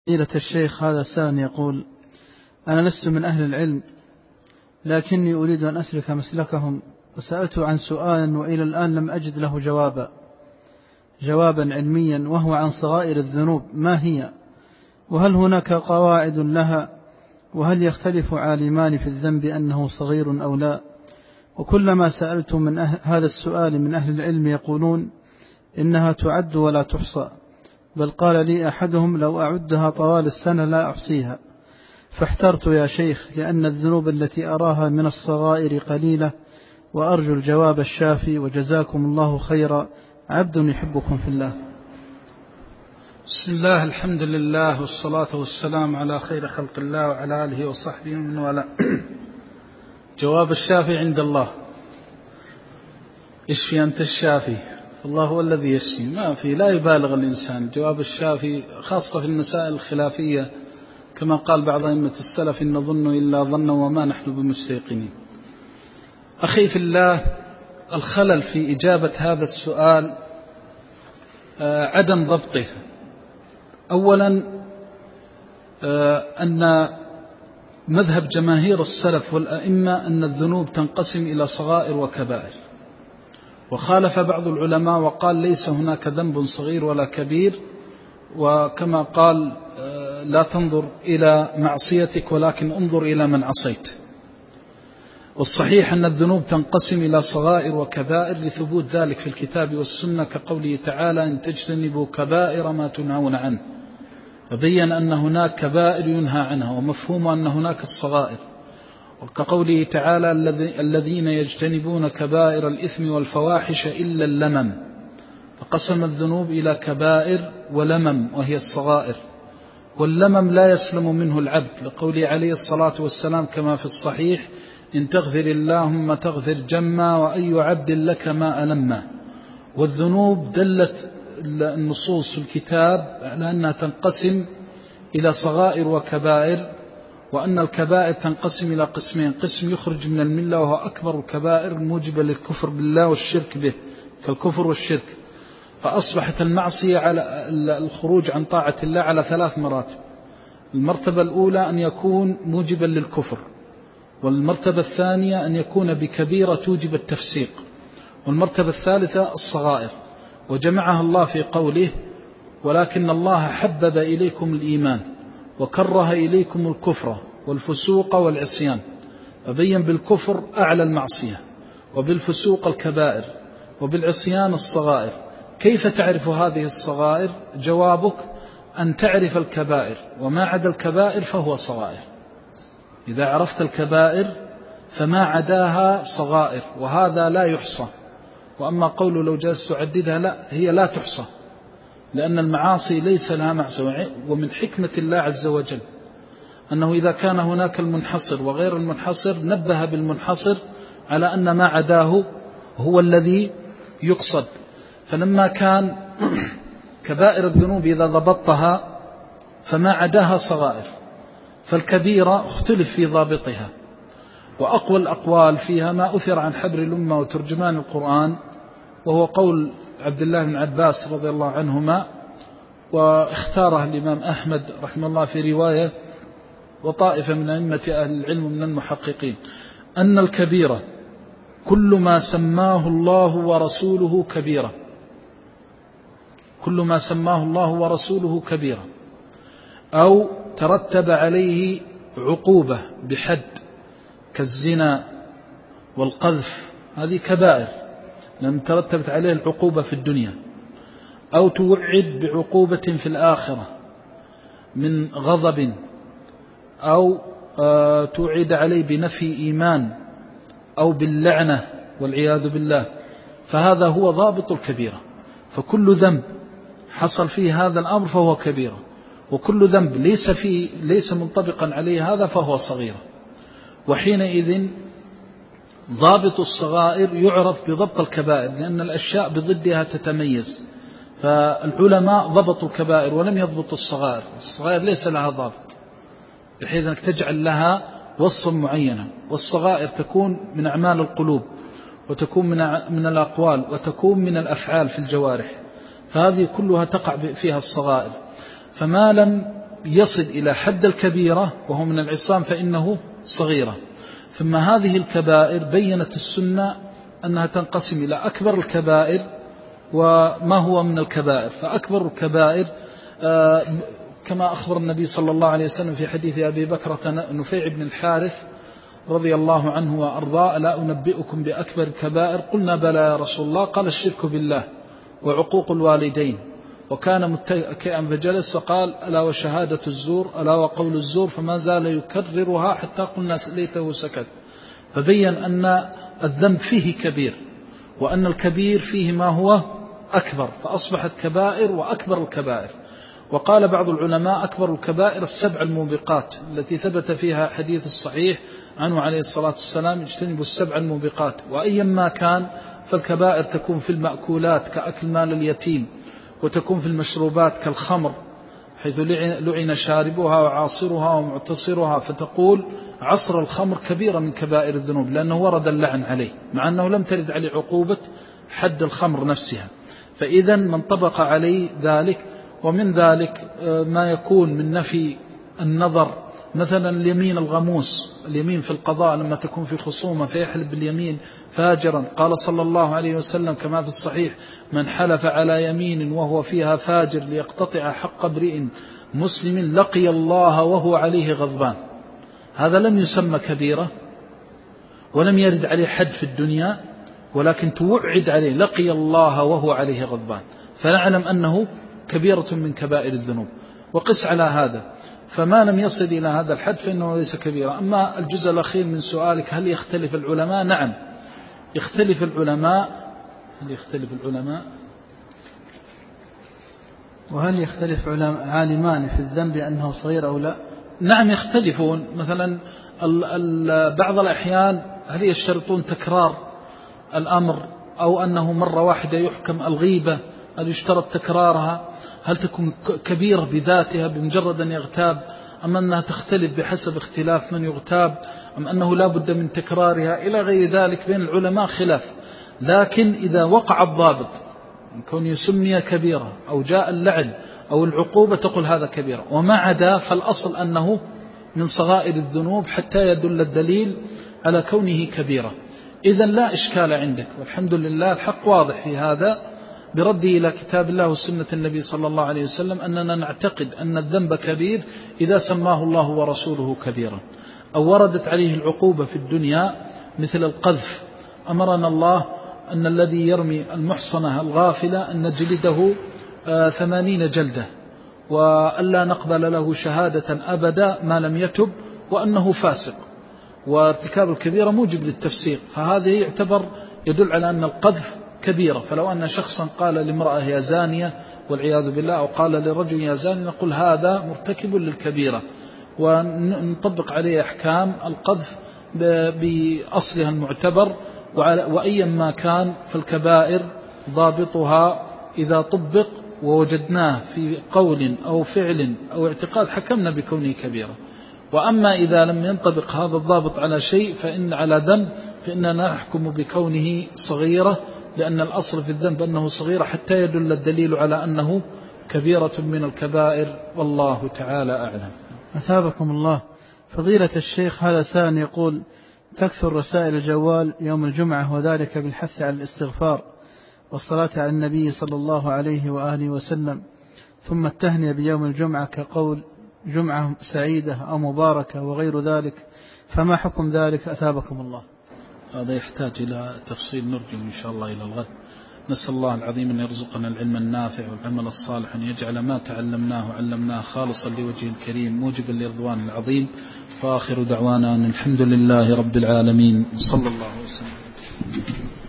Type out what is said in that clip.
فضيلة الشيخ، هذا سائل يقول: أنا لست من أهل العلم، لكني أريد أن أسلك مسلكهم، وسألت عن سؤال وإلى الآن لم أجد له جوابا علميا، وهو عن صغائر الذنوب، ما هي؟ وهل هناك قواعد لها؟ وهل يختلف عالمان في الذنب أنه صغير أو لا؟ وكلما سألت من هذا السؤال من أهل العلم يقولون إنها تعد ولا تحصى، بل قال لي أحدهم: لو أعدها طوال السنة لا أحصيها. فاحترت يا شيخ، لأن الذنوب التي أراها من الصغائر قليلة، وأرجو الجواب الشافي، وجزاكم الله خيرا، عبد يحبكم في الله. بسم الله، الحمد لله، والصلاة والسلام على خير خلق الله وعلى آله وصحبه ومن والاه. جواب الشافي عند الله. اشفي أنت الشافي، الله هو الذي يشفي، ما في، لا يبالغ الإنسان. جواب الشافي خاصة في المسائل الخلافية، كما قال بعض أئمة السلف: إن نظن إلا ظنا وما نحن بمستيقنين. أخي في الله، الخلل في إجابة هذا السؤال عدم ضبطه. أولا، أن مذهب جماهير السلف والأئمة أن الذنوب تنقسم إلى صغائر وكبائر، وخالف بعض العلماء وقال ليس هناك ذنب صغير ولا كبير، وكما قال: لا تنظر إلى معصيتك ولكن انظر إلى من عصيت. والصحيح أن الذنوب تنقسم إلى صغائر وكبائر لثبوت ذلك في الكتاب والسنة، كقوله تعالى: إن تجتنبوا كبائر ما تنهون عنه. فبين أن هناك كبائر ينهى عنها، ومفهوم أن هناك الصغائر، وكقوله تعالى: الذين يجتنبون كبائر الإثم والفواحش إلا اللمم. فقسم الذنوب إلى كبائر ولمم، وهي الصغائر. واللمم لا يسلم منه العبد، لقوله عليه الصلاة والسلام كما في الصحيح: إن تغفر اللهم تغفر جما، وأي عبد لك ما ألمه. والذنوب دلت النصوص في الكتاب على أنها تنقسم إلى صغائر وكبائر، وأن الكبائر تنقسم إلى قسمين: قسم يخرج من الملة وهو أكبر الكبائر الموجبة للكفر بالله والشرك به، كالكفر والشرك. فأصبحت المعصية على الخروج عن طاعة الله على 3 مراتب. المرتبة الأولى أن يكون موجبا للكفر، والمرتبة الثانية أن يكون بكبيرة توجب التفسيق، والمرتبة الثالثة الصغائر. وجمعها الله في قوله: ولكن الله حبب إليكم الإيمان وكره إليكم الكفر والفسوق والعصيان. فبين بالكفر أعلى المعصية، وبالفسوق الكبائر، وبالعصيان الصغائر. كيف تعرف هذه الصغائر؟ جوابك أن تعرف الكبائر، وما عدا الكبائر فهو صغائر. إذا عرفت الكبائر فما عداها صغائر، وهذا لا يحصى. وأما قوله لو جلست تعددها، لا، هي لا تحصى، لأن المعاصي ليس لها معصية. ومن حكمة الله عز وجل أنه إذا كان هناك المنحصر وغير المنحصر نبه بالمنحصر على أن ما عداه هو الذي يقصد. فلما كان كبائر الذنوب إذا ضبطتها فما عداها صغائر، فالكبيرة اختلف في ضابطها. وأقوى الأقوال فيها ما أثر عن حبر الأمة وترجمان القرآن، وهو قول عبد الله بن عباس رضي الله عنهما، واختاره الإمام أحمد رحمه الله في رواية، وطائفة من أئمة أهل العلم من المحققين، أن الكبيرة كل ما سماه الله ورسوله كبيرة، كل ما سماه الله ورسوله كبيرة، أو ترتب عليه عقوبة بحد كالزنا والقذف، هذه كبائر لأن ترتبت عليه العقوبة في الدنيا، أو توعد بعقوبة في الآخرة من غضب، أو توعد عليه بنفي إيمان، أو باللعنة والعياذ بالله. فهذا هو ضابط الكبيرة. فكل ذنب حصل فيه هذا الأمر فهو كبيرة، وكل ذنب ليس منطبقا عليه هذا فهو صغيرة. وحينئذ ضابط الصغائر يعرف بضبط الكبائر، لأن الأشياء بضدها تتميز. فالعلماء ضبطوا الكبائر ولم يضبطوا الصغائر. الصغائر ليس لها ضابط بحيث أنك تجعل لها وصفا معينا، والصغائر تكون من أعمال القلوب، وتكون من الأقوال، وتكون من الأفعال في الجوارح، فهذه كلها تقع فيها الصغائر. فما لم يصل إلى حد الكبيرة وهو من العصام فإنه صغيرة. ثم هذه الكبائر بينت السنة أنها تنقسم إلى أكبر الكبائر وما هو من الكبائر. فأكبر الكبائر كما أخبر النبي صلى الله عليه وسلم في حديث أبي بكرة نفيع بن الحارث رضي الله عنه وأرضاه: ألا أنبئكم بأكبر الكبائر؟ قلنا بلى يا رسول الله. قال: الشرك بالله وعقوق الوالدين. وكان متكئا فجلس وقال: ألا وشهادة الزور، ألا وقول الزور، فما زال يكررها حتى قلنا ليته سكت. فبين أن الذنب فيه كبير وأن الكبير فيه ما هو أكبر، فأصبحت كبائر وأكبر الكبائر. وقال بعض العلماء: أكبر الكبائر 7 الموبقات التي ثبت فيها حديث الصحيح عنه عليه الصلاة والسلام: اجتنبوا 7 الموبقات. وأيما كان فالكبائر تكون في المأكولات كأكل مال اليتيم، وتكون في المشروبات كالخمر حيث لعن شاربها وعاصرها ومعتصرها، فتقول عصر الخمر كبيرة من كبائر الذنوب لأنه ورد اللعن عليه، مع أنه لم ترد عليه عقوبة حد الخمر نفسها. فإذا من طبق عليه ذلك. ومن ذلك ما يكون من نفي النظر، مثلا اليمين الغموس، اليمين في القضاء لما تكون في خصومة فيحلف باليمين فاجرا. قال صلى الله عليه وسلم كما في الصحيح: من حلف على يمين وهو فيها فاجر ليقتطع حق امرئ مسلم لقي الله وهو عليه غضبان. هذا لم يسمى كبيرة ولم يرد عليه حد في الدنيا، ولكن توعد عليه لقي الله وهو عليه غضبان، فنعلم أنه كبيرة من كبائر الذنوب. وقس على هذا، فما لم يصل إلى هذا الحد فإنه ليس كبيرة. أما الجزء الأخير من سؤالك: هل يختلف العلماء؟ نعم يختلف العلماء. هل يختلف العلماء؟ وهل يختلف عالمان في الذنب أنه صغير أو لا؟ نعم يختلفون. مثلا بعض الأحيان هل يشترطون تكرار الأمر، أو أنه مرة واحدة يحكم الغيبة، هل يشترط تكرارها؟ هل تكون كبيرة بذاتها بمجرد أن يغتاب، أم أنها تختلف بحسب اختلاف من يغتاب، أم أنه لا بد من تكرارها؟ إلى غير ذلك بين العلماء خلاف. لكن إذا وقع الضابط كون يسمي كبيرة أو جاء اللعن أو العقوبة تقول هذا كبيرة، وما عدا فالأصل أنه من صغائر الذنوب حتى يدل الدليل على كونه كبيرة. إذن لا إشكال عندك، والحمد لله الحق واضح في هذا برده إلى كتاب الله وسنة النبي صلى الله عليه وسلم، أننا نعتقد أن الذنب كبير إذا سماه الله ورسوله كبيرا، أو وردت عليه العقوبة في الدنيا مثل القذف. أمرنا الله أن الذي يرمي المحصنة الغافلة أن نجلده 80 جلدة، وألا نقبل له شهادة أبدا ما لم يتب، وأنه فاسق. وارتكاب الكبيرة موجب للتفسيق، فهذا يعتبر يدل على أن القذف كبيرة. فلو أن شخصا قال لامرأة يا زانية والعياذ بالله، أو قال لرجل يا زاني، نقول هذا مرتكب للكبيرة، ونطبق عليه أحكام القذف بأصلها المعتبر. وأيا ما كان فالكبائر ضابطها إذا طبق ووجدناه في قول أو فعل أو اعتقاد حكمنا بكونه كبيرة. وأما إذا لم ينطبق هذا الضابط على شيء فإن على ذنب فإننا نحكم بكونه صغيرة، لأن الأصل في الذنب أنه صغيرة حتى يدل الدليل على أنه كبيرة من الكبائر، والله تعالى أعلم. أثابكم الله. فضيلة الشيخ، هذا سائل يقول: تكثر رسائل الجوال يوم الجمعة، وذلك بالحث على الاستغفار والصلاة على النبي صلى الله عليه وآله وسلم، ثم التهنئة بيوم الجمعة كقول جمعة سعيدة أو مباركة وغير ذلك، فما حكم ذلك أثابكم الله؟ هذا يحتاج إلى تفصيل نرجو إن شاء الله إلى الغد. نسأل الله العظيم أن يرزقنا العلم النافع والعمل الصالح، أن يجعل ما تعلمناه وعلمناه خالصا لوجه الكريم موجبا لرضوان العظيم. فآخر دعوانا أن الحمد لله رب العالمين، صلى الله وسلم.